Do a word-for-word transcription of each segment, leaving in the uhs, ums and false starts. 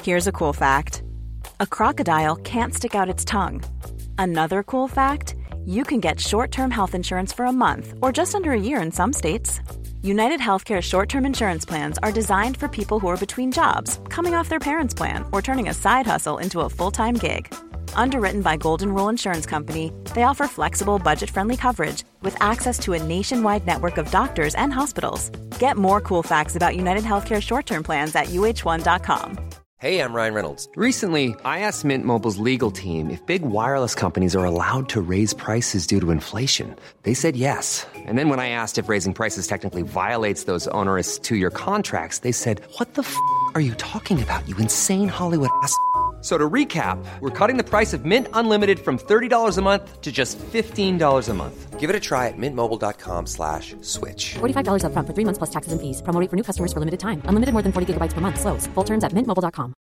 Here's a cool fact. A crocodile can't stick out its tongue. Another cool fact, you can get short-term health insurance for a month or just under a year in some states. United Healthcare short-term insurance plans are designed for people who are between jobs, coming off their parents' plan, or turning a side hustle into a full-time gig. Underwritten by Golden Rule Insurance Company, they offer flexible, budget-friendly coverage with access to a nationwide network of doctors and hospitals. Get more cool facts about United Healthcare short-term plans at U H one dot com. Hey, I'm Ryan Reynolds. Recently, I asked Mint Mobile's legal team if big wireless companies are allowed to raise prices due to inflation. They said yes. And then when I asked if raising prices technically violates those onerous two-year contracts, they said, what the f*** are you talking about, you insane Hollywood ass f- So to recap, we're cutting the price of Mint Unlimited from thirty dollars a month to just fifteen dollars a month. Give it a try at mintmobile.com slash switch. forty-five dollars up front for three months plus taxes and fees. Promo rate for new customers for limited time. Unlimited more than forty gigabytes per month. Slows full terms at mint mobile dot com.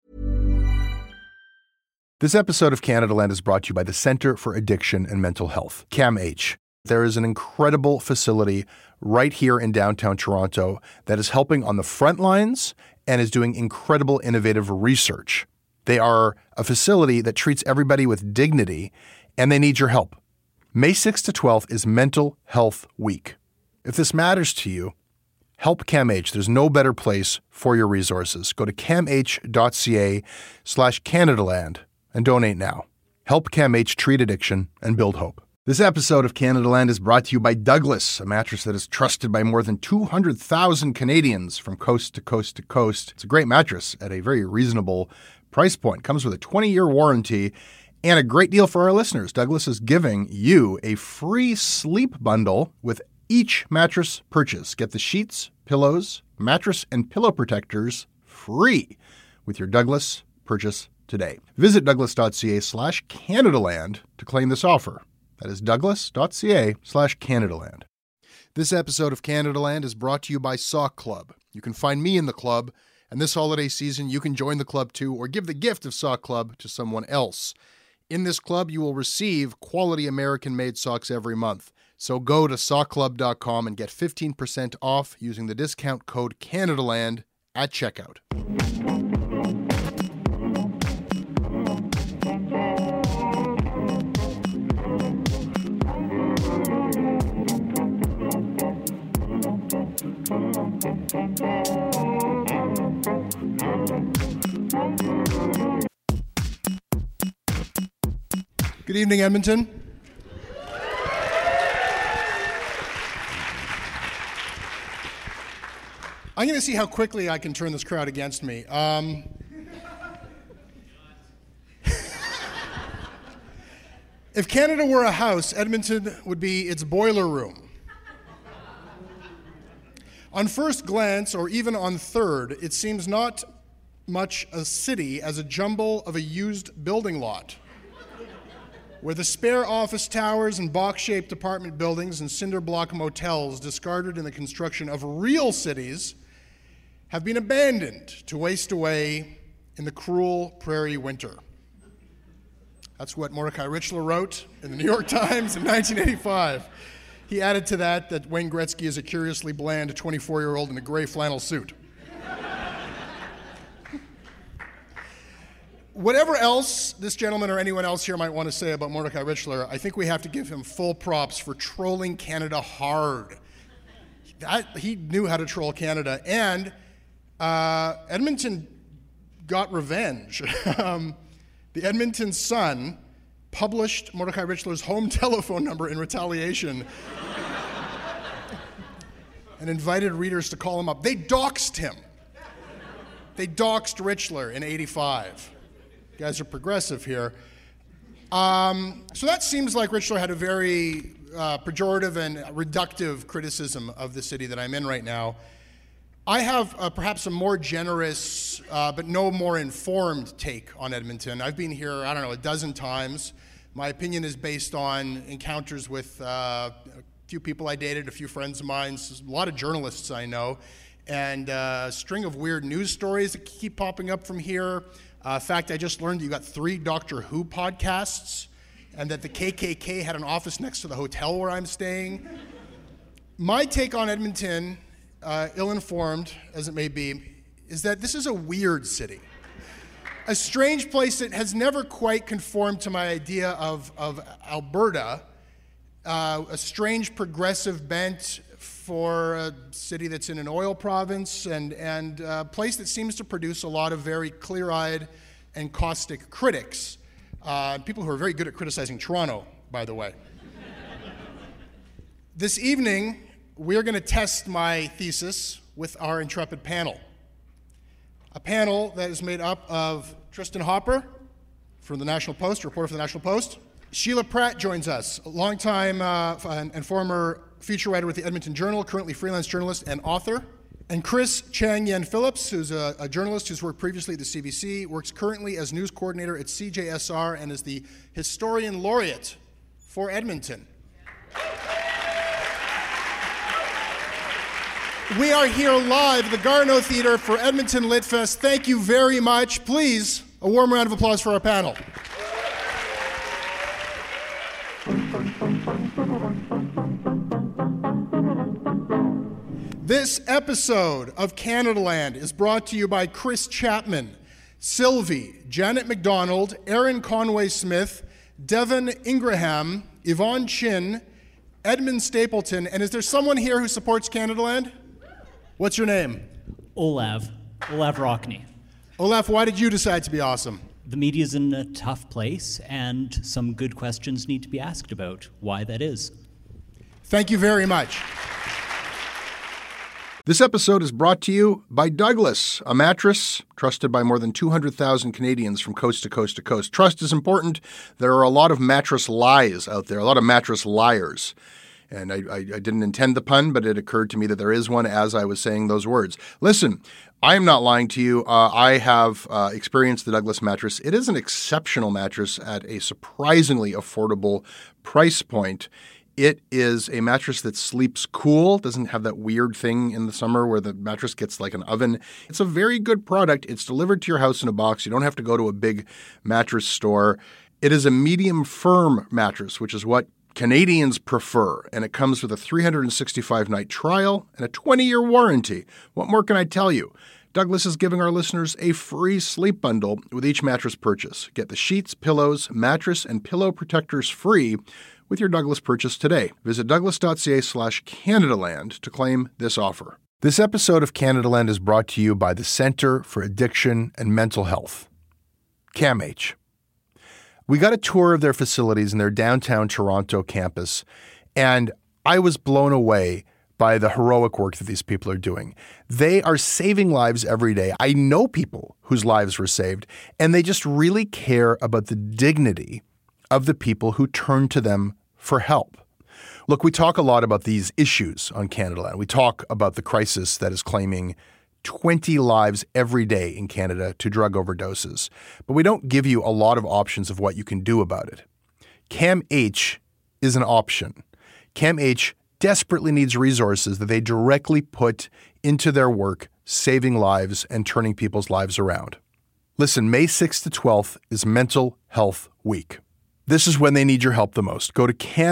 This episode of Canada Land is brought to you by the Centre for Addiction and Mental Health, C A M H. There is an incredible facility right here in downtown Toronto that is helping on the front lines and is doing incredible innovative research. They are a facility that treats everybody with dignity, and they need your help. May sixth to twelfth is Mental Health Week. If this matters to you, help C A M H. There's no better place for your resources. Go to camh.ca slash Canadaland and donate now. Help C A M H treat addiction and build hope. This episode of Canada Land is brought to you by Douglas, a mattress that is trusted by more than two hundred thousand Canadians from coast to coast to coast. It's a great mattress at a very reasonable price point. Comes with a twenty-year warranty and a great deal for our listeners. Douglas is giving you a free sleep bundle with each mattress purchase. Get the sheets, pillows, mattress, and pillow protectors free with your Douglas purchase today. Visit douglas.ca slash Canadaland to claim this offer. That is douglas.ca slash Canadaland. This episode of Canada Land is brought to you by Sock Club. You can find me in the club, and this holiday season you can join the club too or give the gift of Sock Club to someone else. In this club, you will receive quality American-made socks every month. So go to sock club dot com and get fifteen percent off using the discount code CanadaLand at checkout. Good evening, Edmonton. I'm going to see how quickly I can turn this crowd against me. Um, if Canada were a house, Edmonton would be its boiler room. On first glance, or even on third, it seems not much a city as a jumble of a used building lot, where the spare office towers and box-shaped apartment buildings and cinder block motels discarded in the construction of real cities have been abandoned to waste away in the cruel prairie winter. That's what Mordecai Richler wrote in the New York Times in nineteen eighty-five. He added to that that Wayne Gretzky is a curiously bland twenty-four-year-old in a gray flannel suit. Whatever else this gentleman or anyone else here might want to say about Mordecai Richler, I think we have to give him full props for trolling Canada hard. That, he knew how to troll Canada, and uh, Edmonton got revenge. um, the Edmonton Sun published Mordecai Richler's home telephone number in retaliation and invited readers to call him up. They doxed him. They doxed Richler in eighty-five. You guys are progressive here. Um, so that seems like Richler had a very uh, pejorative and reductive criticism of the city that I'm in right now. I have uh, perhaps a more generous, uh, but no more informed take on Edmonton. I've been here, I don't know, a dozen times. My opinion is based on encounters with uh, a few people I dated, a few friends of mine, a lot of journalists I know, and uh, a string of weird news stories that keep popping up from here. Uh, in fact, I just learned that you got three Doctor Who podcasts and that the K K K had an office next to the hotel where I'm staying. My take on Edmonton, uh, ill-informed as it may be, is that this is a weird city. a strange place that has never quite conformed to my idea of, of Alberta, uh, a strange progressive bent for a city that's in an oil province, and, and a place that seems to produce a lot of very clear-eyed and caustic critics. Uh, people who are very good at criticizing Toronto, by the way. This evening, we're going to test my thesis with our intrepid panel. A panel that is made up of Tristan Hopper from the National Post, a reporter for the National Post. Sheila Pratt joins us, a longtime uh, and, and former feature writer with the Edmonton Journal, currently freelance journalist and author. And Chris Chang Yen Phillips, who's a, a journalist who's worked previously at the C B C, works currently as news coordinator at C J S R, and is the historian laureate for Edmonton. We are here live at the Garneau Theatre for Edmonton Litfest. Thank you very much. Please, a warm round of applause for our panel. This episode of Canadaland is brought to you by Chris Chapman, Sylvie, Janet McDonald, Aaron Conway-Smith, Devon Ingraham, Yvonne Chin, Edmund Stapleton, and is there someone here who supports Canadaland? What's your name? Olav. Olav Rockney. Olaf, why did you decide to be awesome? The media's in a tough place, and some good questions need to be asked about why that is. Thank you very much. This episode is brought to you by Douglas, a mattress trusted by more than two hundred thousand Canadians from coast to coast to coast. Trust is important. There are a lot of mattress lies out there, a lot of mattress liars. And I, I, I didn't intend the pun, but it occurred to me that there is one as I was saying those words. Listen, I am not lying to you. Uh, I have uh, experienced the Douglas mattress. It is an exceptional mattress at a surprisingly affordable price point. It is a mattress that sleeps cool, doesn't have that weird thing in the summer where the mattress gets like an oven. It's a very good product. It's delivered to your house in a box. You don't have to go to a big mattress store. It is a medium firm mattress, which is what Canadians prefer, and it comes with a three hundred sixty-five night trial and a twenty-year warranty. What more can I tell you? Douglas is giving our listeners a free sleep bundle with each mattress purchase. Get the sheets, pillows, mattress, and pillow protectors free with your Douglas purchase today. Visit douglas.ca slash Canadaland to claim this offer. This episode of Canadaland is brought to you by the Centre for Addiction and Mental Health, C A M H. We got a tour of their facilities in their downtown Toronto campus, and I was blown away by the heroic work that these people are doing. They are saving lives every day. I know people whose lives were saved, and they just really care about the dignity of the people who turn to them for help. Look, we talk a lot about these issues on Canadaland. We talk about the crisis that is claiming twenty lives every day in Canada to drug overdoses. But we don't give you a lot of options of what you can do about it. C A M H is an option. C A M H desperately needs resources that they directly put into their work, saving lives and turning people's lives around. Listen, May sixth to twelfth is Mental Health Week. This is when they need your help the most. Go to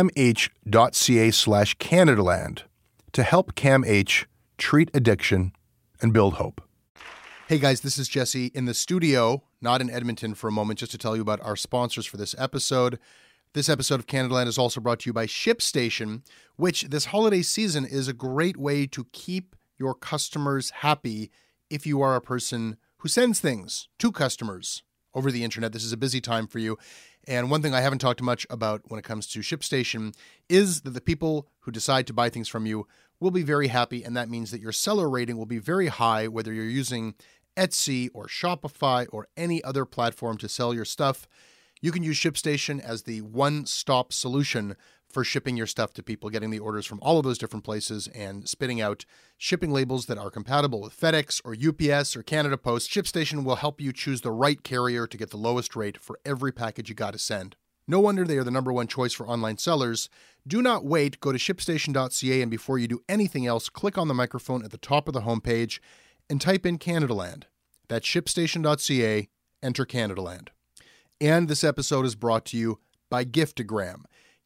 camh.ca slash Canadaland to help C A M H treat addiction and build hope. Hey guys, this is Jesse in the studio, not in Edmonton for a moment, just to tell you about our sponsors for this episode. This episode of Canadaland is also brought to you by ShipStation, which this holiday season is a great way to keep your customers happy if you are a person who sends things to customers over the internet. This is a busy time for you. And one thing I haven't talked much about when it comes to ShipStation is that the people who decide to buy things from you will be very happy, and that means that your seller rating will be very high, whether you're using Etsy or Shopify or any other platform to sell your stuff. You can use ShipStation as the one-stop solution for shipping your stuff to people, getting the orders from all of those different places and spitting out shipping labels that are compatible with FedEx or U P S or Canada Post. ShipStation will help you choose the right carrier to get the lowest rate for every package you got to send. No wonder they are the number one choice for online sellers. Do not wait. Go to shipstation dot c a, and before you do anything else, click on the microphone at the top of the homepage and type in Canadaland. That's shipstation dot c a, enter Canadaland. And this episode is brought to you by Giftagram.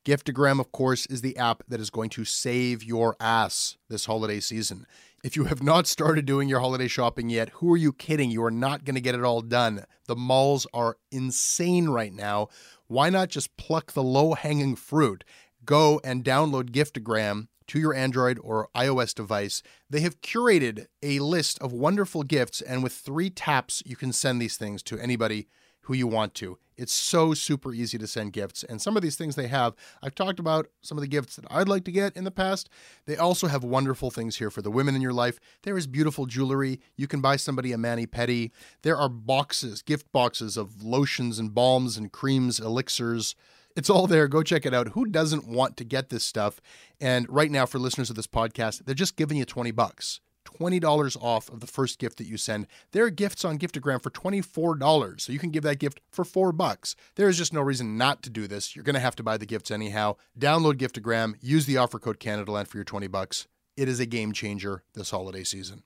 Giftagram, of course, is the app that is going to save your ass this holiday season. If you have not started doing your holiday shopping yet, who are you kidding? You are not going to get it all done. The malls are insane right now. Why not just pluck the low-hanging fruit? Go and download Giftagram to your Android or iOS device. They have curated a list of wonderful gifts, and with three taps, you can send these things to anybody who you want to. It's so super easy to send gifts. And some of these things they have, I've talked about some of the gifts that I'd like to get in the past. They also have wonderful things here for the women in your life. There is beautiful jewelry. You can buy somebody a mani-pedi. There are boxes, gift boxes of lotions and balms and creams, elixirs. It's all there. Go check it out. Who doesn't want to get this stuff? And right now, for listeners of this podcast, they're just giving you twenty bucks. twenty dollars off of the first gift that you send. There are gifts on Giftagram for twenty-four dollars, so you can give that gift for four bucks. There is just no reason not to do this. You're going to have to buy the gifts anyhow. Download Giftagram, use the offer code Canadaland for your twenty bucks. It is a game changer this holiday season.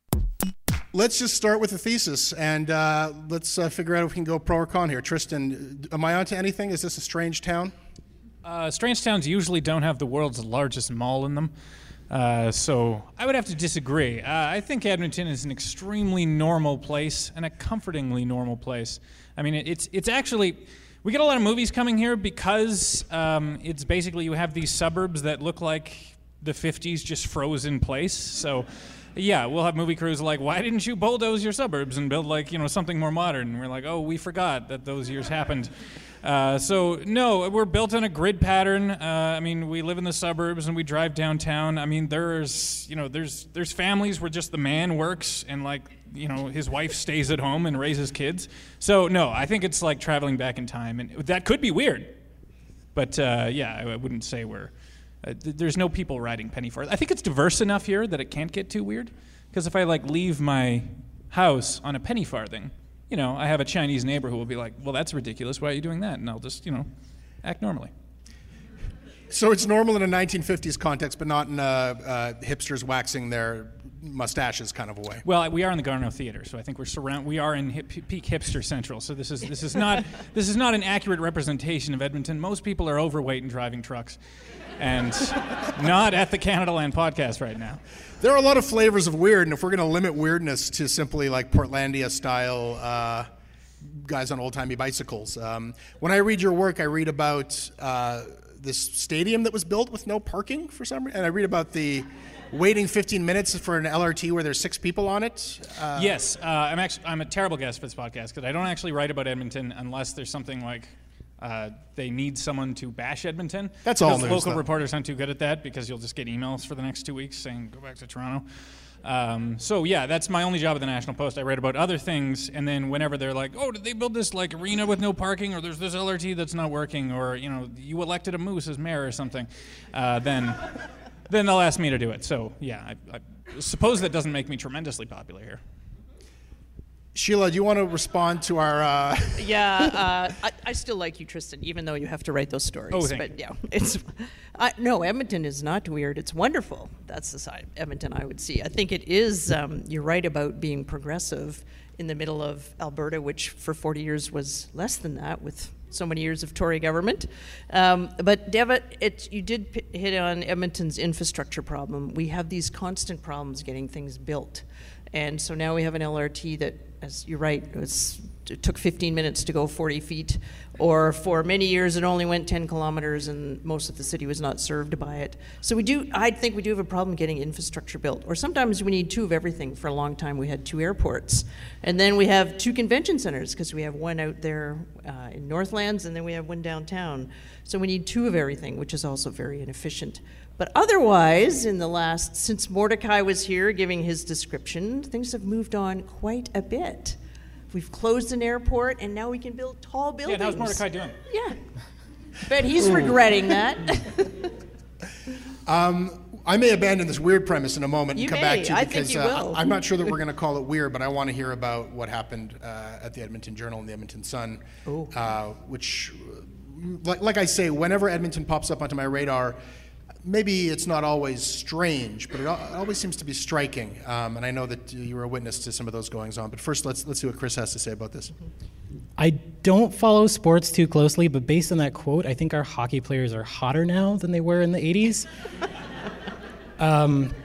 Let's just start with the thesis, and uh, let's uh, figure out if we can go pro or con here. Tristan, am I onto anything? Is this a strange town? Uh, strange towns usually don't have the world's largest mall in them. Uh, so I would have to disagree. Uh, I think Edmonton is an extremely normal place and a comfortingly normal place. I mean, it, it's it's actually, we get a lot of movies coming here because um, it's basically you have these suburbs that look like the fifties just froze in place. So yeah, we'll have movie crews like, why didn't you bulldoze your suburbs and build like, you know, something more modern? And we're like, oh, we forgot that those years happened. Uh, so, no, we're built on a grid pattern. Uh, I mean, we live in the suburbs and we drive downtown. I mean, there's, you know, there's there's families where just the man works and, like, you know, his wife stays at home and raises kids. So, no, I think it's like traveling back in time. And that could be weird. But, uh, yeah, I wouldn't say we're, uh, th- there's no people riding penny farthing. I think it's diverse enough here that it can't get too weird. Because if I, like, leave my house on a penny farthing, you know, I have a Chinese neighbor who will be like, well, that's ridiculous. Why are you doing that? And I'll just, you know, act normally. So it's normal in a nineteen fifties context, but not in a, uh, hipsters waxing their mustaches kind of a way. Well, we are in the Garneau Theater, so I think we're surround. We are in hip, peak hipster central. So this is this is not this is not an accurate representation of Edmonton. Most people are overweight and driving trucks, and not at the Canadaland podcast right now. There are a lot of flavors of weird, and if we're going to limit weirdness to simply like Portlandia-style uh, guys on old-timey bicycles, um, when I read your work, I read about uh, this stadium that was built with no parking for some reason, and I read about the waiting fifteen minutes for an L R T where there's six people on it. Uh, yes, uh, I'm actually I'm a terrible guest for this podcast because I don't actually write about Edmonton unless there's something like Uh, they need someone to bash Edmonton. That's all news, local though. reporters aren't too good at that because you'll just get emails for the next two weeks saying, go back to Toronto. Um, so, yeah, that's my only job at the National Post. I write about other things, and then whenever they're like, oh, did they build this, like, arena with no parking, or there's this L R T that's not working, or, you know, you elected a moose as mayor or something, uh, then then they'll ask me to do it. So, yeah, I, I suppose that doesn't make me tremendously popular here. Sheila, do you want to respond to our... Uh... Yeah, uh, I, I still like you, Tristan, even though you have to write those stories. Oh, thank but you. yeah, it's I, no, Edmonton is not weird. It's wonderful. That's the side of Edmonton I would see. I think it is, um, you're right about being progressive in the middle of Alberta, which for forty years was less than that with so many years of Tory government. Um, but Devitt, it, you did p- hit on Edmonton's infrastructure problem. We have these constant problems getting things built. And so now we have an L R T that, as you're right, it, was, it took fifteen minutes to go forty feet, or for many years it only went ten kilometers and most of the city was not served by it. So we do, I think we do have a problem getting infrastructure built. Or sometimes we need two of everything. For a long time we had two airports. And then we have two convention centers, because we have one out there uh, in Northlands and then we have one downtown. So we need two of everything, which is also very inefficient. But otherwise, in the last, since Mordecai was here giving his description, things have moved on quite a bit. We've closed an airport, and now we can build tall buildings. Yeah, how's Mordecai doing? Yeah. But he's regretting that. um, I may abandon this weird premise in a moment You and come may. back to you I because think you uh, will. I'm not sure that we're going to call it weird, but I want to hear about what happened uh, at the Edmonton Journal and the Edmonton Sun, uh, which, like, like I say, whenever Edmonton pops up onto my radar, maybe it's not always strange, but it always seems to be striking. Um, and I know that you were a witness to some of those goings on. But first, let's let's see what Chris has to say about this. I don't follow sports too closely, but based on that quote, I think our hockey players are hotter now than they were in the eighties. um,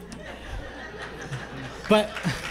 but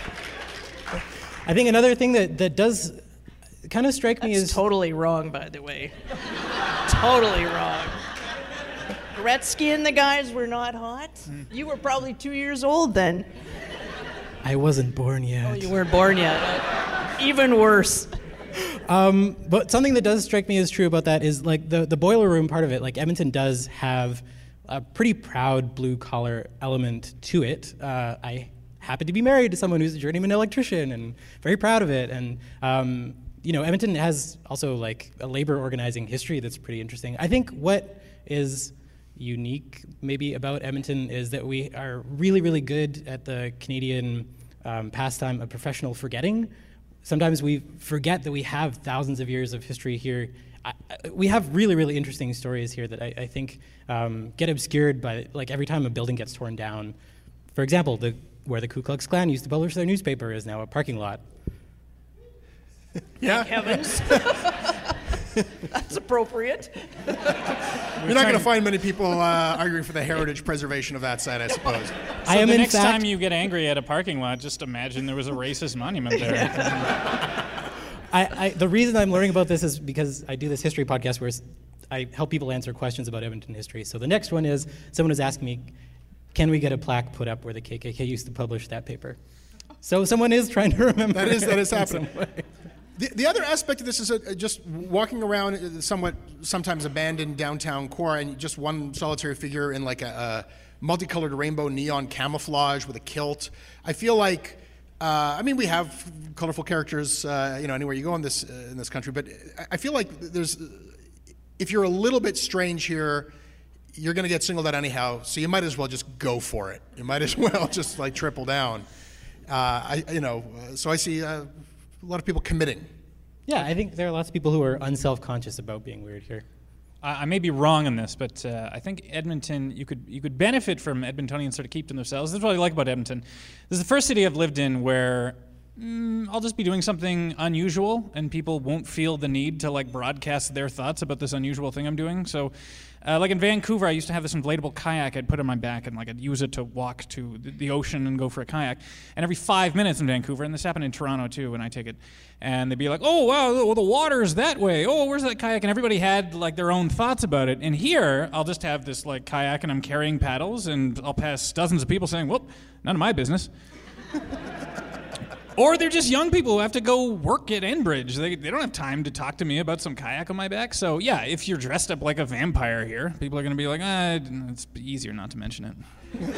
I think another thing that, that does kind of strike me That's is... totally wrong, by the way. Totally wrong. Gretzky and the guys were not hot? You were probably two years old then. I wasn't born yet. Oh, you weren't born yet. Even worse. Um, but something that does strike me as true about that is like the, the boiler room part of it. Like Edmonton does have a pretty proud blue collar element to it. Uh, I happen to be married to someone who's a journeyman electrician and very proud of it. And um, you know, Edmonton has also like a labor organizing history that's pretty interesting. I think what is unique maybe about Edmonton is that we are really, really good at the Canadian um, pastime of professional forgetting. Sometimes we forget that we have thousands of years of history here. I, I, we have really, really interesting stories here that I, I think um, get obscured by, like, every time a building gets torn down. For example, the where the Ku Klux Klan used to publish their newspaper is now a parking lot. Yeah. Heavens. That's appropriate. You're not going to find many people uh, arguing for the heritage preservation of that site, I suppose. So I am the in next fact, time you get angry at a parking lot, just imagine there was a racist monument there. I, I, the reason I'm learning about this is because I do this history podcast where I help people answer questions about Edmonton history. So the next one is someone is asking me, can we get a plaque put up where the K K K used to publish that paper? So someone is trying to remember. That is that is happening. some way. The, the other aspect of this is uh, just walking around uh, somewhat sometimes abandoned downtown core and just one solitary figure in like a, a multicolored rainbow neon camouflage with a kilt. I feel like, uh, I mean, we have colorful characters, uh, you know, anywhere you go in this uh, in this country, but I, I feel like there's, if you're a little bit strange here, you're going to get singled out anyhow, so you might as well just go for it. You might as well just like triple down. Uh, I, you know, so I see uh, a lot of people committing. Yeah, I think there are lots of people who are unself-conscious about being weird here. I, I may be wrong on this, but uh, I think Edmonton, you could you could benefit from Edmontonians sort of keep to themselves. This is what I like about Edmonton. This is the first city I've lived in where mm, I'll just be doing something unusual, and people won't feel the need to like broadcast their thoughts about this unusual thing I'm doing. So. Uh, like in Vancouver, I used to have this inflatable kayak I'd put on my back and like I'd use it to walk to the, the ocean and go for a kayak. And every five minutes in Vancouver, and this happened in Toronto too when I take it, and they'd be like, oh wow, well, the water's that way. Oh, where's that kayak? And everybody had like their own thoughts about it. And here, I'll just have this like kayak and I'm carrying paddles and I'll pass dozens of people saying, whoop, none of my business. Or they're just young people who have to go work at Enbridge. They, they don't have time to talk to me about some kayak on my back. So yeah, if you're dressed up like a vampire here, people are going to be like, ah, it's easier not to mention it.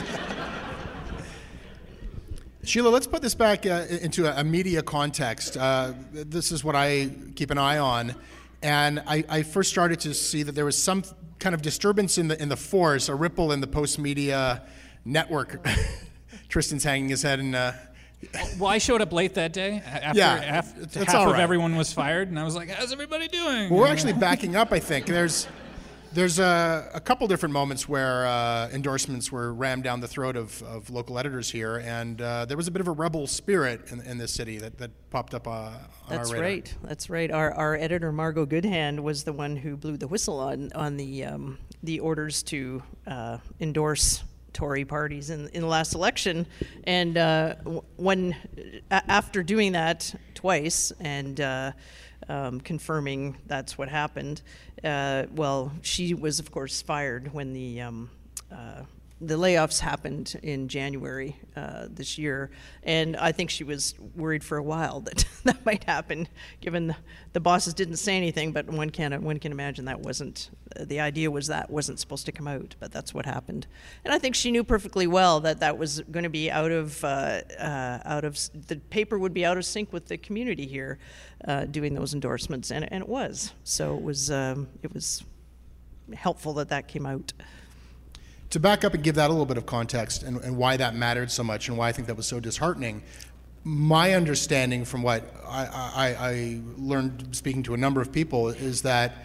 Sheila, let's put this back uh, into a, a media context. Uh, this is what I keep an eye on. And I, I first started to see that there was some kind of disturbance in the in the force, a ripple in the post-media network. Tristan's hanging his head in... Uh, Well, I showed up late that day after Yeah, half, it's half all of right. everyone was fired, and I was like, how's everybody doing? Well, we're actually backing up, I think. There's there's a, a couple different moments where uh, endorsements were rammed down the throat of, of local editors here, and uh, there was a bit of a rebel spirit in, in this city that, that popped up uh, on That's our radar. right. That's right. Our our editor Margot Goodhand was the one who blew the whistle on on the um, the orders to uh, endorse Tory parties in in the last election, and uh, when a- after doing that twice and uh, um, confirming that's what happened, uh, well, she was of course fired when the um, uh, the layoffs happened in January uh, this year, and I think she was worried for a while that that might happen, given the, the bosses didn't say anything. But one can one can imagine that wasn't uh, the idea was that wasn't supposed to come out, but that's what happened. And I think she knew perfectly well that that was going to be out of uh, uh, out of the paper would be out of sync with the community here, uh, doing those endorsements, and and it was. So it was um, it was helpful that that came out. To back up and give that a little bit of context and, and why that mattered so much and why I think that was so disheartening, my understanding from what I, I, I learned speaking to a number of people is that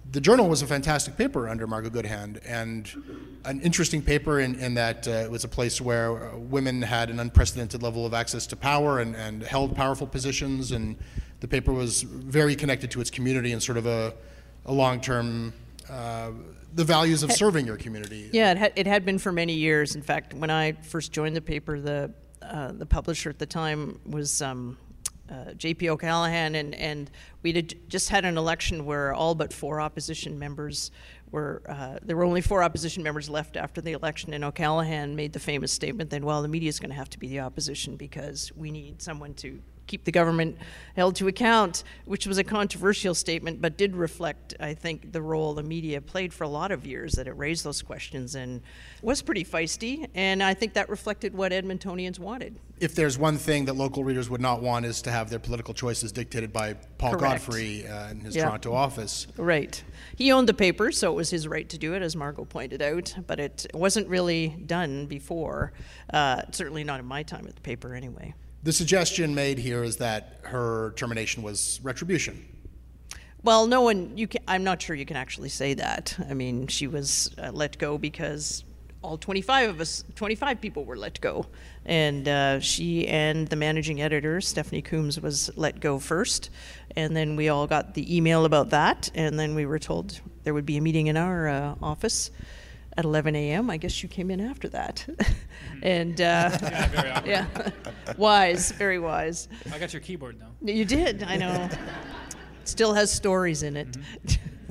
the Journal was a fantastic paper under Margot Goodhand, and an interesting paper in, in that uh, it was a place where women had an unprecedented level of access to power and, and held powerful positions, and the paper was very connected to its community and sort of a, a long-term, uh, the values of serving your community. Yeah, it had, it had been for many years. In fact, when I first joined the paper, the uh, the publisher at the time was um, uh, J P O'Callaghan, and, and we had just had an election where all but four opposition members were, uh, there were only four opposition members left after the election, and O'Callaghan made the famous statement that, well, the media is going to have to be the opposition because we need someone to keep the government held to account, which was a controversial statement, but did reflect, I think, the role the media played for a lot of years, that it raised those questions and was pretty feisty, and I think that reflected what Edmontonians wanted. If there's one thing that local readers would not want is to have their political choices dictated by Paul Correct. Godfrey uh, in his Yeah. Toronto office. Right. He owned the paper, so it was his right to do it, as Margot pointed out, but it wasn't really done before, uh, certainly not in my time at the paper anyway. The suggestion made here is that her termination was retribution. Well, no one, you can, I'm not sure you can actually say that. I mean, she was uh, let go because all twenty-five of us, twenty-five people were let go. And uh, she and the managing editor, Stephanie Coombs, was let go first. And then we all got the email about that. And then we were told there would be a meeting in our uh, office at eleven a.m. I guess you came in after that. and uh, Yeah, very awkward. yeah, wise, very wise. I got your keyboard though. You did, I know. Still has stories in it. Mm-hmm.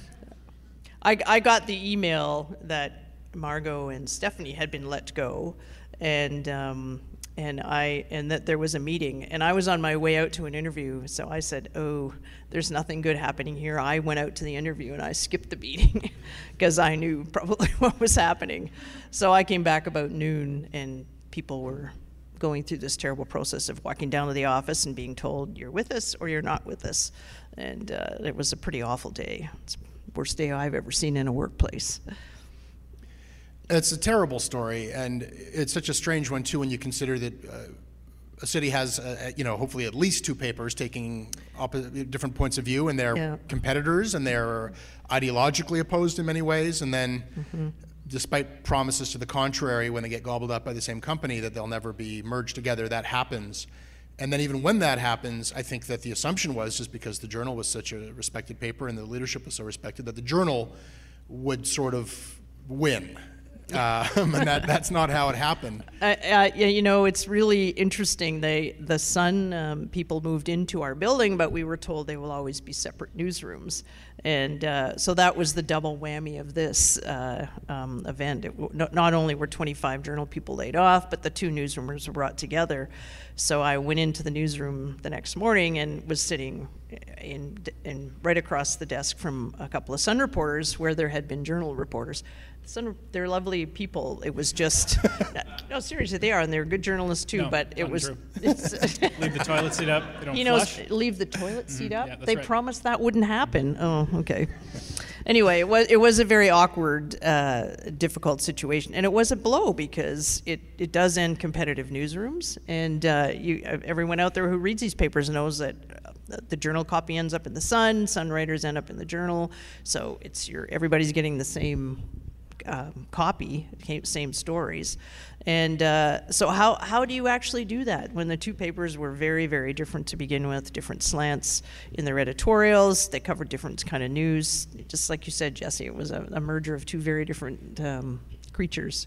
I, I got the email that Margot and Stephanie had been let go, and um, and I and that there was a meeting, and I was on my way out to an interview. So I said, "Oh, there's nothing good happening here." I went out to the interview and I skipped the meeting because I knew probably what was happening. So I came back about noon, and people were going through this terrible process of walking down to the office and being told you're with us or you're not with us, and uh, it was a pretty awful day. It's the worst day I've ever seen in a workplace. It's a terrible story, and it's such a strange one too when you consider that uh, a city has, uh, you know, hopefully at least two papers taking opposite, different points of view, and they're Yeah. competitors, and they're ideologically opposed in many ways, and then Mm-hmm. despite promises to the contrary, when they get gobbled up by the same company, that they'll never be merged together, that happens. And then even when that happens, I think that the assumption was, just because the Journal was such a respected paper and the leadership was so respected, that the Journal would sort of win. Uh, and that, that's not how it happened. Uh, uh, yeah, you know, it's really interesting. They, the Sun um, people moved into our building, but we were told they will always be separate newsrooms. And uh, so that was the double whammy of this uh, um, event. It, not, not only were twenty-five Journal people laid off, but the two newsrooms were brought together. So I went into the newsroom the next morning and was sitting in, in right across the desk from a couple of Sun reporters where there had been Journal reporters. Sun, they're lovely people. It was just, no, seriously, they are, and they're good journalists too. No, but it was, untrue. it's, Leave the toilet seat up. They don't you know, flush. leave the toilet seat up. Yeah, that's They right. promised that wouldn't happen. Oh, okay. Anyway, it was it was a very awkward, uh, difficult situation, and it was a blow because it, it does end competitive newsrooms, and uh, you everyone out there who reads these papers knows that uh, the Journal copy ends up in the Sun, Sun writers end up in the Journal, so it's your everybody's getting the same um, copy, same stories. And uh, so how, how do you actually do that when the two papers were very, very different to begin with, different slants in their editorials, they covered different kind of news. Just like you said, Jesse, it was a, a merger of two very different um, creatures.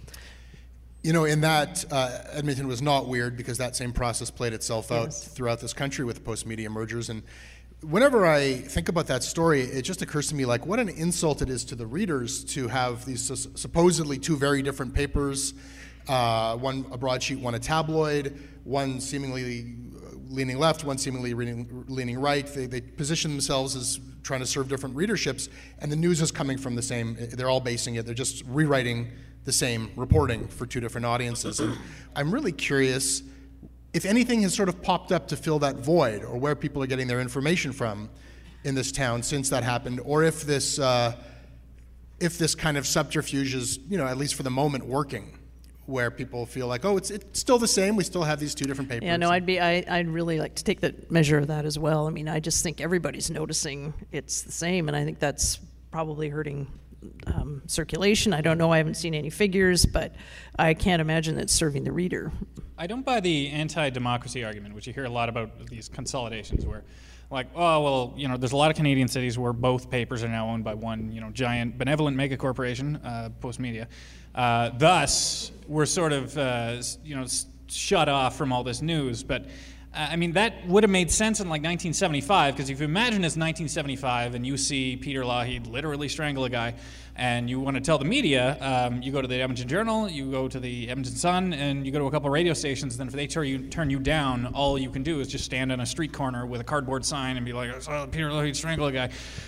You know, in that, uh, Edmonton was not weird because that same process played itself out Yes. throughout this country with post-media mergers. And whenever I think about that story, it just occurs to me like what an insult it is to the readers to have these sus- supposedly two very different papers, uh, one a broadsheet, one a tabloid, one seemingly leaning left, one seemingly leaning, leaning right. They, they position themselves as trying to serve different readerships, and the news is coming from the same, they're all basing it, they're just rewriting the same reporting for two different audiences. And I'm really curious if anything has sort of popped up to fill that void, or where people are getting their information from in this town since that happened, or if this uh, if this kind of subterfuge is, you know, at least for the moment, working. where people feel like, oh, it's it's still the same. We still have these two different papers. Yeah, no, I'd be, I, I'd really like to take the measure of that as well. I mean, I just think everybody's noticing it's the same, and I think that's probably hurting um, circulation. I don't know. I haven't seen any figures, but I can't imagine it's serving the reader. I don't buy the anti-democracy argument, which you hear a lot about these consolidations, where, like, oh, well, you know, there's a lot of Canadian cities where both papers are now owned by one, you know, giant benevolent mega corporation, uh, Postmedia. Uh, thus, we're sort of, uh, you know, shut off from all this news. But, uh, I mean, that would have made sense in, like, nineteen seventy-five, because if you imagine it's nineteen seventy-five and you see Peter Lougheed literally strangle a guy, and you want to tell the media, um, you go to the Edmonton Journal, you go to the Edmonton Sun, and you go to a couple of radio stations, then if they turn you, turn you down, all you can do is just stand on a street corner with a cardboard sign and be like, I saw Peter Lougheed strangle a guy.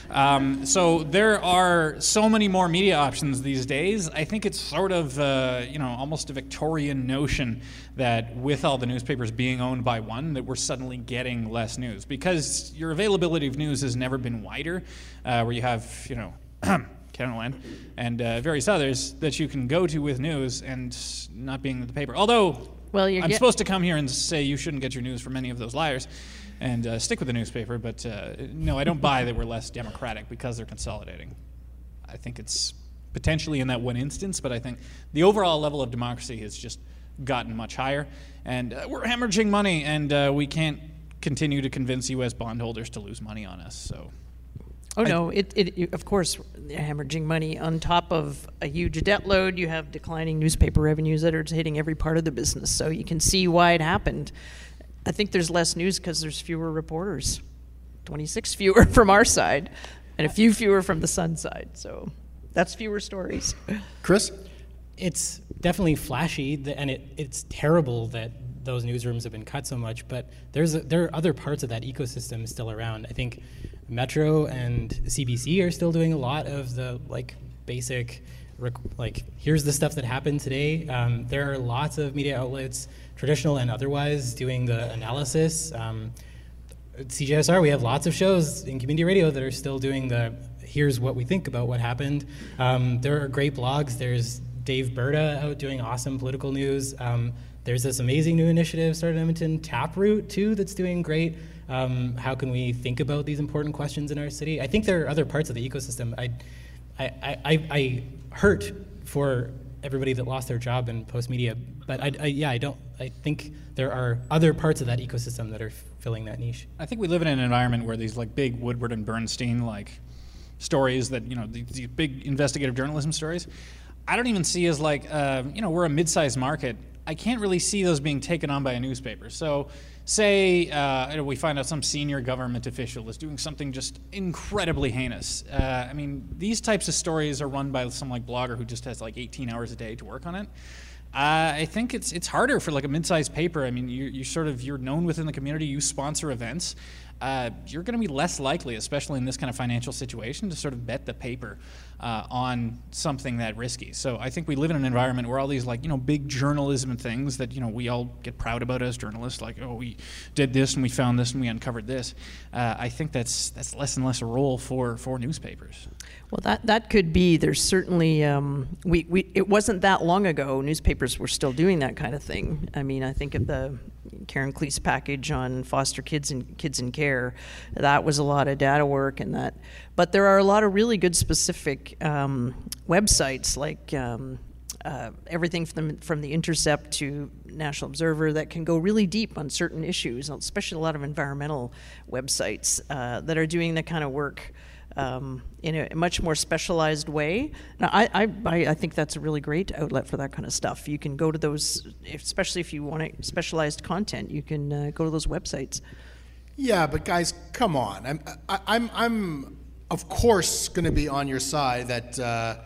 Um, so there are so many more media options these days. I think it's sort of, uh, you know, almost a Victorian notion that with all the newspapers being owned by one, that we're suddenly getting less news. Because your availability of news has never been wider, uh, where you have, you know, Canadaland, and uh, various others that you can go to with news and not being in the paper. Although, well, you're I'm get- supposed to come here and say you shouldn't get your news from any of those liars and uh, stick with the newspaper, but uh, no, I don't buy that we're less democratic because they're consolidating. I think it's potentially in that one instance, but I think the overall level of democracy has just gotten much higher, and uh, we're hemorrhaging money, and uh, we can't continue to convince U S bondholders to lose money on us, so... Oh, no, it, it, of course, they're hemorrhaging money. On top of a huge debt load, you have declining newspaper revenues that are hitting every part of the business. So you can see why it happened. I think there's less news because there's fewer reporters, twenty-six fewer from our side, and a few fewer from the Sun side. So that's fewer stories. Chris? It's definitely flashy, and it, it's terrible that those newsrooms have been cut so much, but there's a, there are other parts of that ecosystem still around. I think Metro and C B C are still doing a lot of the like basic, rec- like here's the stuff that happened today. Um, there are lots of media outlets, traditional and otherwise, doing the analysis. Um, at C J S R, we have lots of shows in community radio that are still doing the here's what we think about what happened. Um, there are great blogs. There's Dave Berta out doing awesome political news. Um, There's this amazing new initiative started in Edmonton, Taproot, too, that's doing great. Um, how can we think about these important questions in our city? I think there are other parts of the ecosystem. I, I, I, I hurt for everybody that lost their job in Postmedia, but I, I, yeah, I don't. I think there are other parts of that ecosystem that are filling that niche. I think we live in an environment where these like big Woodward and Bernstein like stories that, you know, these, these big investigative journalism stories, I don't even see as like, uh, you know, we're a mid-sized market. I can't really see those being taken on by a newspaper. So say uh, we find out some senior government official is doing something just incredibly heinous. Uh, I mean, these types of stories are run by some like blogger who just has like eighteen hours a day to work on it. Uh, I think it's it's harder for like a mid-sized paper. I mean, you you sort of, you're known within the community, you sponsor events. Uh, you're going to be less likely, especially in this kind of financial situation, to sort of bet the paper uh, on something that risky. So I think we live in an environment where all these like, you know, big journalism and things that, you know, we all get proud about as journalists, like, oh, we did this and we found this and we uncovered this. Uh, I think that's that's less and less a role for, for newspapers. Well, that, that could be. There's certainly, um, we, we it wasn't that long ago newspapers were still doing that kind of thing. I mean, I think of the Karen Cleese package on foster kids and kids in care. That was a lot of data work and that. But there are a lot of really good specific um, websites like um, uh, everything from, from The Intercept to National Observer that can go really deep on certain issues, especially a lot of environmental websites uh, that are doing that kind of work Um, in a much more specialized way. Now, I, I, I think that's a really great outlet for that kind of stuff. You can go to those, especially if you want specialized content, you can uh, go to those websites. Yeah, but guys, come on. I'm, I, I'm, I'm of course going to be on your side that uh,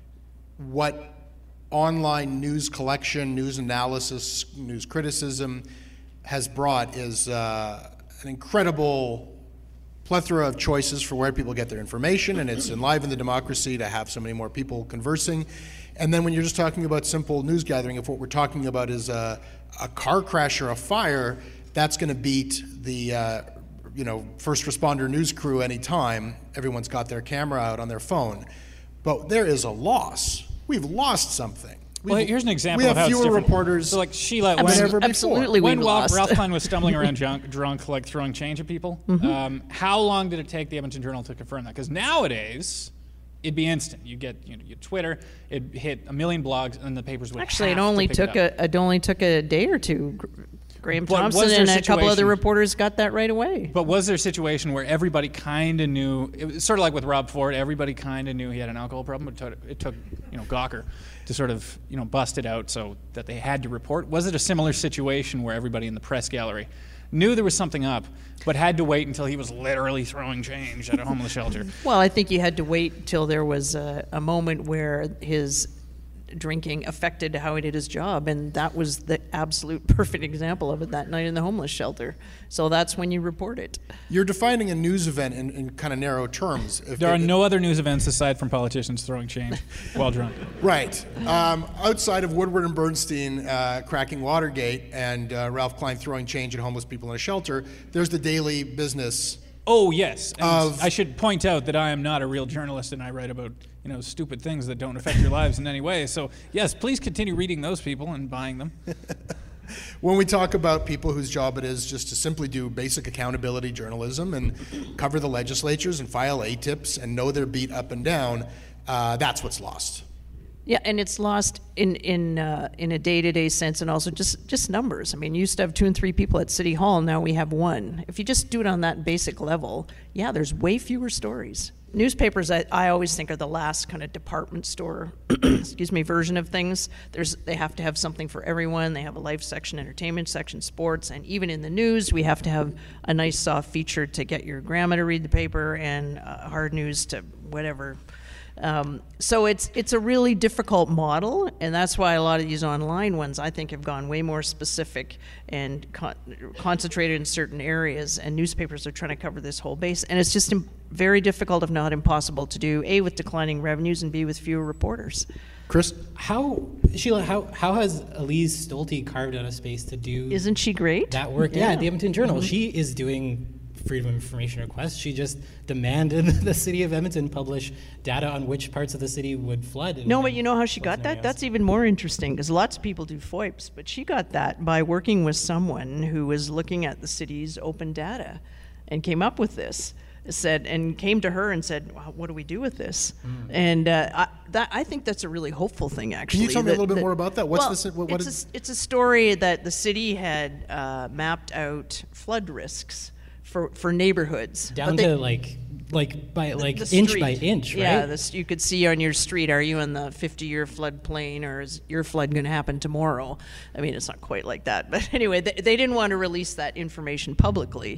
what online news collection, news analysis, news criticism has brought is uh, an incredible plethora of choices for where people get their information, and it's enlivened the democracy to have so many more people conversing. And then when you're just talking about simple news gathering, if what we're talking about is a, a car crash or a fire, that's going to beat the uh, you know first responder news crew anytime. Everyone's got their camera out on their phone. But there is a loss. We've lost something. Well, here's an example we of have how it's fewer different. reporters So, like Sheila, than when, ever before. Absolutely, when we Ralph, lost. Ralph Klein was stumbling around drunk, drunk, like throwing change at people, Mm-hmm. um, how long did it take the Edmonton Journal to confirm that? Because nowadays, it'd be instant. You get you know, you Twitter, it hit a million blogs, and the papers would Actually, it have only to pick took it up. a it only took a day or two. Gr- Graham But Thompson was there and a a couple other situation- reporters got that right away. But was there a situation where everybody kind of knew? It was sort of like with Rob Ford. Everybody kind of knew he had an alcohol problem. It took, it took, you know, Gawker to sort of, you know, bust it out so that they had to report. Was it a similar situation where everybody in the press gallery knew there was something up, but had to wait until he was literally throwing change at a homeless shelter? Well, I think you had to wait till there was a, a moment where his drinking affected how he did his job, and that was the absolute perfect example of it that night in the homeless shelter. So that's when you report it. You're defining a news event in, in kind of narrow terms. If There are it- no other news events aside from politicians throwing change while drunk. Right. Um, outside of Woodward and Bernstein uh, cracking Watergate and uh, Ralph Klein throwing change at homeless people in a shelter, there's the daily business. Oh, yes. And Of- I should point out that I am not a real journalist and I write about, you know, stupid things that don't affect your lives in any way. So, yes, please continue reading those people and buying them. When we talk about people whose job it is just to simply do basic accountability journalism and cover the legislatures and file A T I Ps and know their beat up and down, uh, that's what's lost. Yeah, and it's lost in in uh, in a day-to-day sense, and also just just numbers. I mean, you used to have two and three people at City Hall. Now we have one. If you just do it on that basic level, yeah, there's way fewer stories. Newspapers, I, I always think, are the last kind of department store, excuse me, version of things. There's they have to have something for everyone. They have a life section, entertainment section, sports, and even in the news, we have to have a nice soft feature to get your grandma to read the paper and uh, hard news to whatever. Um, so it's it's a really difficult model, and that's why a lot of these online ones, I think, have gone way more specific and con- concentrated in certain areas, and newspapers are trying to cover this whole base, and it's just im- very difficult, if not impossible, to do, A, with declining revenues, and B, with fewer reporters. Chris? How, Sheila, how, how has Elise Stolte carved out a space to do Isn't she great? that work? Yeah, at the Edmonton Journal. Mm-hmm. She is doing freedom of information requests. She just demanded the city of Edmonton publish data on which parts of the city would flood. in- No, but you know how she flood got that? scenarios. That's even more interesting, because lots of people do F O I Ps, but she got that by working with someone who was looking at the city's open data and came up with this. Said and came to her and said, well, "What do we do with this?" Mm. And uh, I, that I think that's a really hopeful thing. Actually, tell me a that- little bit that- more about that? What's well, this- what- what it's, is- a, it's a story that the city had uh, mapped out flood risks for for neighborhoods Down But they- to like, like by like the inch street. by inch, right? Yeah, this, you could see on your street, are you in the fifty-year floodplain, or is your flood going to happen tomorrow? I mean, it's not quite like that. But anyway, they, they didn't want to release that information publicly,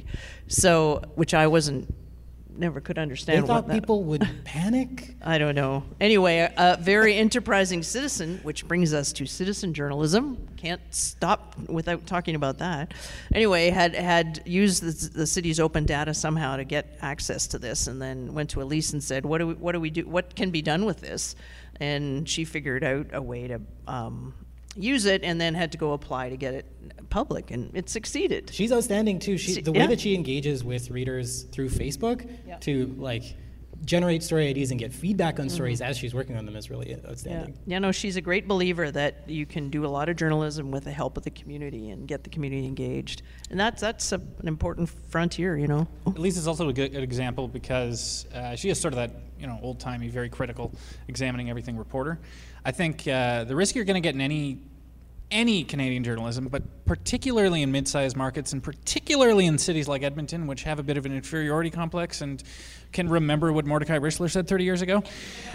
so which I wasn't, never could They understand. thought what that, people would panic. I don't know. Anyway, a, a very enterprising citizen, which brings us to citizen journalism. Can't stop without talking about that. Anyway, had had used the, the city's open data somehow to get access to this, and then went to Elise and said, "What do we, what do we do? What can be done with this?" And she figured out a way to um, use it, and then had to go apply to get it public, and it succeeded. She's outstanding too. She, See- the way yeah. that she engages with readers through Facebook Yeah. to like generate story ideas and get feedback on stories Mm-hmm. as she's working on them is really outstanding. Yeah. yeah, no, she's a great believer that you can do a lot of journalism with the help of the community and get the community engaged, and that's that's a, an important frontier, you know. Elise is also a good, good example because uh, she is sort of that, you know, old-timey, very critical, examining everything reporter. I think uh, the risk you're going to get in any any Canadian journalism, but particularly in mid-sized markets and particularly in cities like Edmonton, which have a bit of an inferiority complex and can remember what Mordecai Richler said thirty years ago,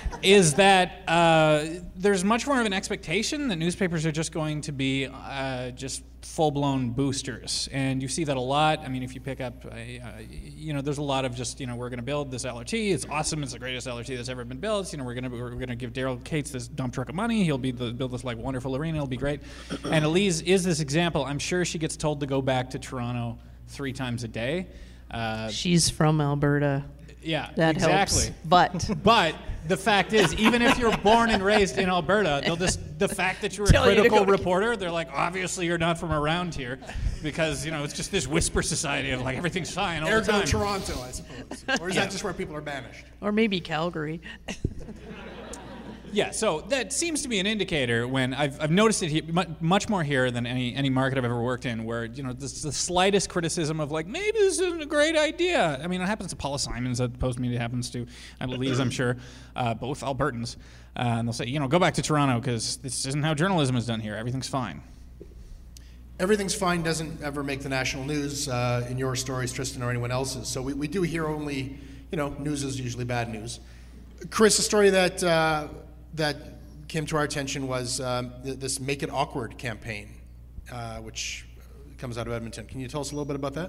is that uh, there's much more of an expectation that newspapers are just going to be uh, just full-blown boosters. And you see that a lot. I mean, if you pick up, uh, you know, there's a lot of just, you know, we're going to build this L R T. It's awesome. It's the greatest L R T that's ever been built. You know, we're going to we're going to give Daryl Cates this dump truck of money. He'll be the, build this like wonderful arena. It'll be great. And Elise is this example. I'm sure she gets told to go back to Toronto three times a day. Uh, She's from Alberta. yeah, That exactly. helps. But But the fact is, even if you're born and raised in Alberta, they'll just, the fact that you're a Tell you to critical go to- reporter, they're like, obviously you're not from around here, because, you know, it's just this whisper society of like everything's fine all the Ergo time. Toronto, I suppose. Or is Yeah. that just where people are banished? or maybe Calgary. Yeah, so that seems to be an indicator when I've, I've noticed it here, much more here than any any market I've ever worked in, where you know this, the slightest criticism of like maybe this isn't a great idea. I mean, it happens to Paula Simons at Postmedia, happens to Annalise, I'm sure, uh, both Albertans, uh, and they'll say, you know, go back to Toronto because this isn't how journalism is done here. Everything's fine. Everything's fine doesn't ever make the national news uh, in your stories, Tristan, or anyone else's. So we, we do hear only, you know, news is usually bad news. Chris, a story that uh, that came to our attention was um, th- this Make It Awkward campaign, uh, which comes out of Edmonton. Can you tell us a little bit about that?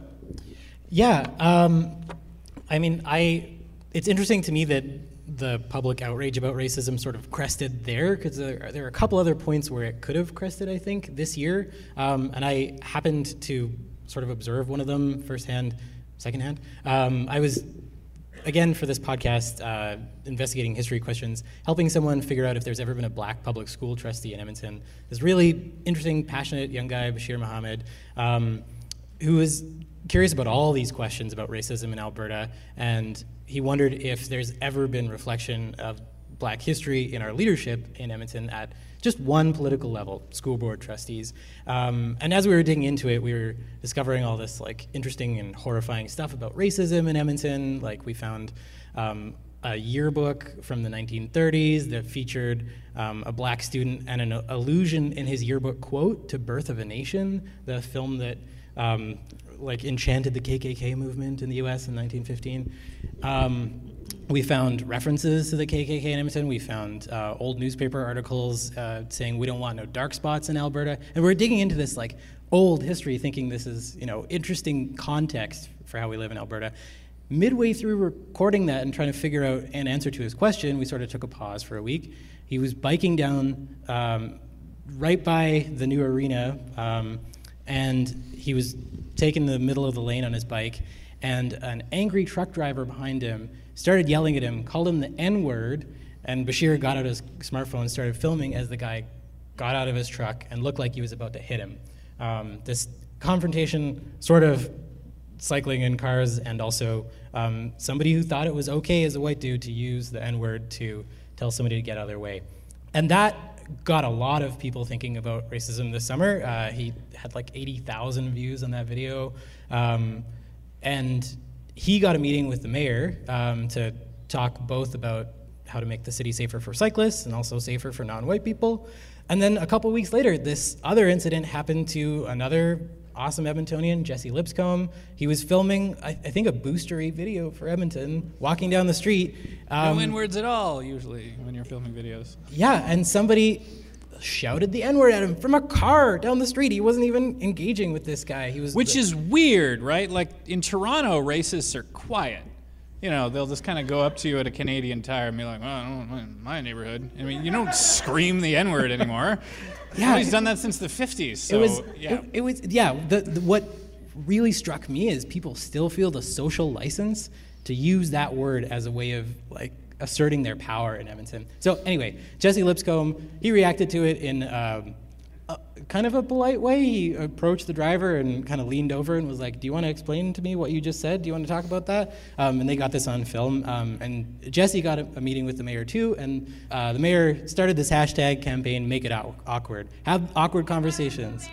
Yeah, um, I mean, I. It's interesting to me that the public outrage about racism sort of crested there, because there, there are a couple other points where it could have crested, I think, this year. Um, and I happened to sort of observe one of them firsthand, secondhand. Um, I was, again, for this podcast, uh, investigating history questions, helping someone figure out if there's ever been a black public school trustee in Edmonton. This really interesting, passionate young guy, Bashir Mohammed, um, who was curious about all these questions about racism in Alberta, and he wondered if there's ever been reflection of black history in our leadership in Edmonton at just one political level, school board trustees. Um, and as we were digging into it, we were discovering all this like interesting and horrifying stuff about racism in Edmonton. Like we found um, a yearbook from the nineteen thirties that featured um, a black student and an allusion in his yearbook quote to Birth of a Nation, the film that um, like enchanted the K K K movement in the U S in nineteen fifteen. Um, we found references to the K K K in Edmonton. We found uh, old newspaper articles uh, saying we don't want no dark spots in Alberta. And we're digging into this like old history, thinking this is, you know, interesting context for how we live in Alberta. Midway through recording that and trying to figure out an answer to his question, we sort of took a pause for a week. He was biking down um, right by the new arena, um, and he was taking the middle of the lane on his bike, and an angry truck driver behind him started yelling at him, called him the N-word, and Bashir got out his smartphone and started filming as the guy got out of his truck and looked like he was about to hit him. Um, this confrontation sort of cycling in cars, and also um, somebody who thought it was okay as a white dude to use the N-word to tell somebody to get out of their way. And that got a lot of people thinking about racism this summer. Uh, he had like eighty thousand views on that video. Um, and he got a meeting with the mayor um, to talk both about how to make the city safer for cyclists and also safer for non-white people. And then a couple weeks later, this other incident happened to another awesome Edmontonian, Jesse Lipscomb. He was filming, I, I think, a boostery video for Edmonton, walking down the street. Um, no N-words at all, usually, when you're filming videos. Yeah, and somebody shouted the N-word at him from a car down the street. He wasn't even engaging with this guy. He was, Which the, is weird, right? Like, in Toronto, racists are quiet. You know, they'll just kind of go up to you at a Canadian Tire and be like, well, I don't know, my neighborhood. I mean, you don't scream the N-word anymore. Yeah, nobody's done that since the fifties. So, it was, yeah. It, it was, yeah. The, the, what really struck me is people still feel the social license to use that word as a way of like asserting their power in Edmonton. So anyway, Jesse Lipscomb, he reacted to it in um, a, kind of a polite way. He approached the driver and kind of leaned over and was like, "Do you want to explain to me what you just said? Do you want to talk about that?" Um, and they got this on film. Um, and Jesse got a, a meeting with the mayor too. And uh, the mayor started this hashtag campaign, "Make It Awkward." Have awkward conversations.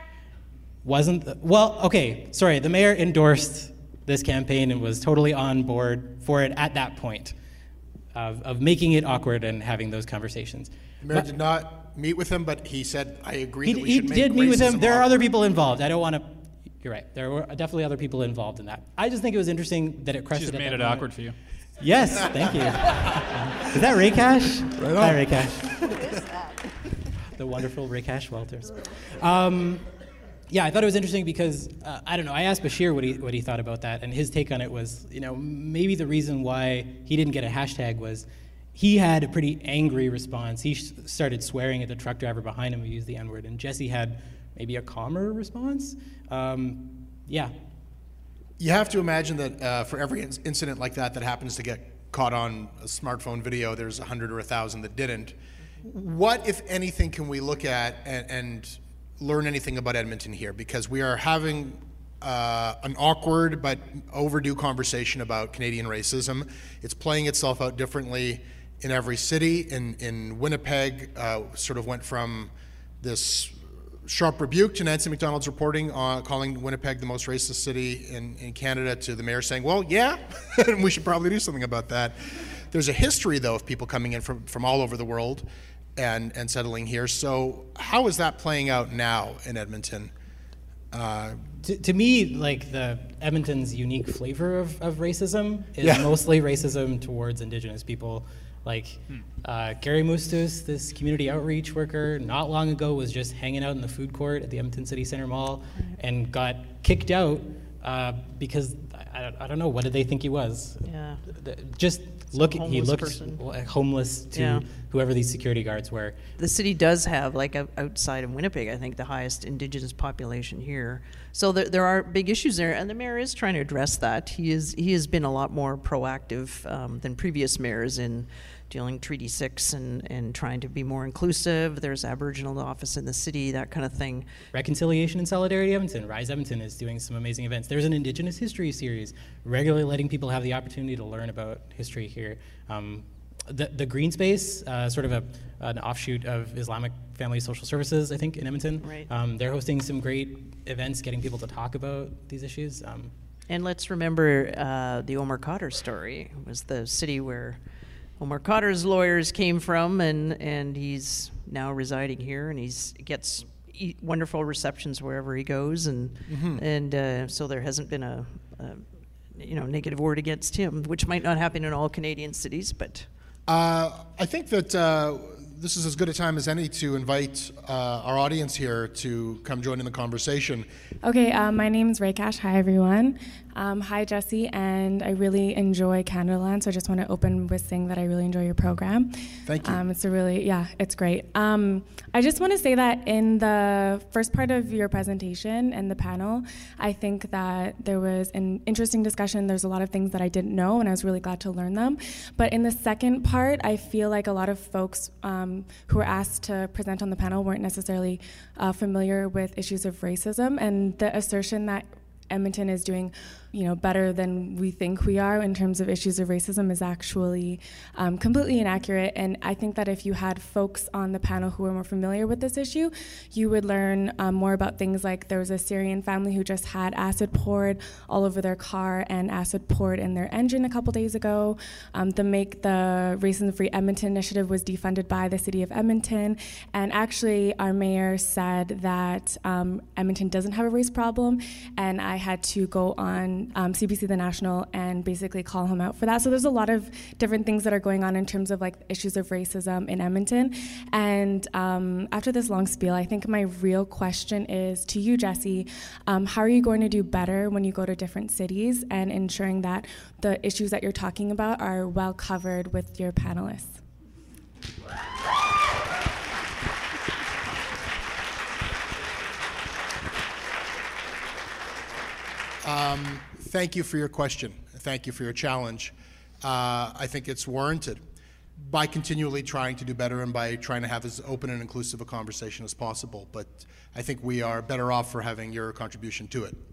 Wasn't the, well, okay. Sorry, the mayor endorsed this campaign and was totally on board for it at that point of, of making it awkward and having those conversations. The mayor but, did not meet with him, but he said, I agree he, that we he should make did meet with him. racism There are awkward. other people involved. I don't want to, you're right. There were definitely other people involved in that. I just think it was interesting that it crested She's at made that it moment. awkward for you. Yes, thank you. Is that Ray Cash? Right on. Hi, Ray Cash. Who is that? The wonderful Ray Cash Walters. Um, yeah, I thought it was interesting because, uh, I don't know, I asked Bashir what he what he thought about that, and his take on it was, you know, maybe the reason why he didn't get a hashtag was he had a pretty angry response. He sh- started swearing at the truck driver behind him who used the N-word, and Jesse had maybe a calmer response. Um, yeah. You have to imagine that uh, for every in- incident like that that happens to get caught on a smartphone video, there's a hundred or a thousand that didn't. What, if anything, can we look at and, and learn anything about Edmonton here? Because we are having uh, an awkward but overdue conversation about Canadian racism. It's playing itself out differently in every city. In, in Winnipeg, uh, sort of went from this sharp rebuke to Nancy McDonald's reporting on calling Winnipeg the most racist city in, in Canada to the mayor saying, well, yeah, we should probably do something about that. There's a history, though, of people coming in from, from all over the world and, and settling here. So how is that playing out now in Edmonton? Uh, to, to me, like the Edmonton's unique flavor of, of racism is Yeah. mostly racism towards Indigenous people. Like Hmm. uh, Gary Mustus, this community outreach worker, not long ago was just hanging out in the food court at the Edmonton City Center Mall and got kicked out uh, because I, I don't know, what did they think he was? Yeah. The- Just look, he homeless looked person. like homeless to Yeah. whoever these security guards were. The city does have, like o- outside of Winnipeg, I think the highest Indigenous population here. So there, there are big issues there, and the mayor is trying to address that. He is he has been a lot more proactive um, than previous mayors in dealing Treaty Six and and trying to be more inclusive. There's Aboriginal office in the city, that kind of thing. Reconciliation and Solidarity Edmonton. Rise Edmonton is doing some amazing events. There's an Indigenous history series, regularly letting people have the opportunity to learn about history here. Um, the, the Green Space, uh, sort of a, an offshoot of Islamic Family Social Services, I think, in Edmonton. Right. Um, they're hosting some great events, getting people to talk about these issues. Um, And let's remember uh, the Omar Khadr story. It was the city where Omar Khadr's lawyers came from, and, and he's now residing here, and he's gets e- wonderful receptions wherever he goes, and Mm-hmm. and uh, so there hasn't been a, a you know negative word against him, which might not happen in all Canadian cities, but. Uh, I think that uh, this is as good a time as any to invite uh, our audience here to come join in the conversation. Okay, um, my name is Raycash. Hi, everyone. Um, hi, Jesse, and I really enjoy Canadaland, so I just want to open with saying that I really enjoy your program. Thank you. Um, it's a really, yeah, it's great. Um, I just want to say that in the first part of your presentation and the panel, I think that there was an interesting discussion. There's a lot of things that I didn't know, and I was really glad to learn them. But in the second part, I feel like a lot of folks um, who were asked to present on the panel weren't necessarily uh, familiar with issues of racism, and the assertion that Edmonton is doing, you know, better than we think we are in terms of issues of racism is actually um, completely inaccurate. And I think that if you had folks on the panel who were more familiar with this issue, you would learn um, more about things like there was a Syrian family who just had acid poured all over their car and acid poured in their engine a couple days ago. Um, the Make the Racism-Free Edmonton initiative was defunded by the city of Edmonton. And actually, our mayor said that um, Edmonton doesn't have a race problem, and I had to go on um, C B C The National and basically call him out for that. So there's a lot of different things that are going on in terms of like issues of racism in Edmonton. And um, after this long spiel, I think my real question is to you, Jesse, um, how are you going to do better when you go to different cities and ensuring that the issues that you're talking about are well covered with your panelists? Um, thank you for your question. Thank you for your challenge. Uh, I think it's warranted by continually trying to do better and by trying to have as open and inclusive a conversation as possible. But I think we are better off for having your contribution to it.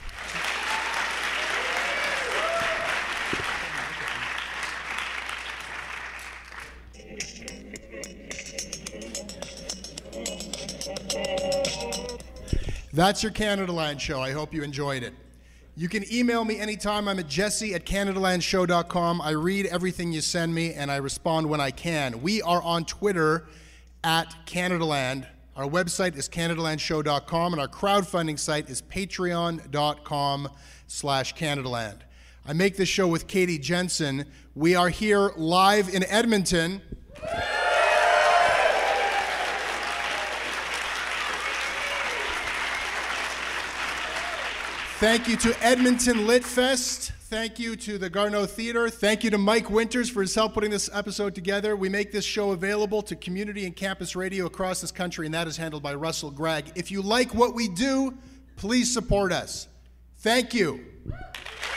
That's your Canadaland show. I hope you enjoyed it. You can email me anytime. I'm at jesse at canadalandshow dot com. I read everything you send me, and I respond when I can. We are on Twitter at Canadaland. Our website is canadalandshow dot com, and our crowdfunding site is patreon dot com slash Canadaland. I make this show with Katie Jensen. We are here live in Edmonton. Thank you to Edmonton Lit Fest. Thank you to the Garneau Theatre. Thank you to Mike Winters for his help putting this episode together. We make this show available to community and campus radio across this country, and that is handled by Russell Gregg. If you like what we do, please support us. Thank you.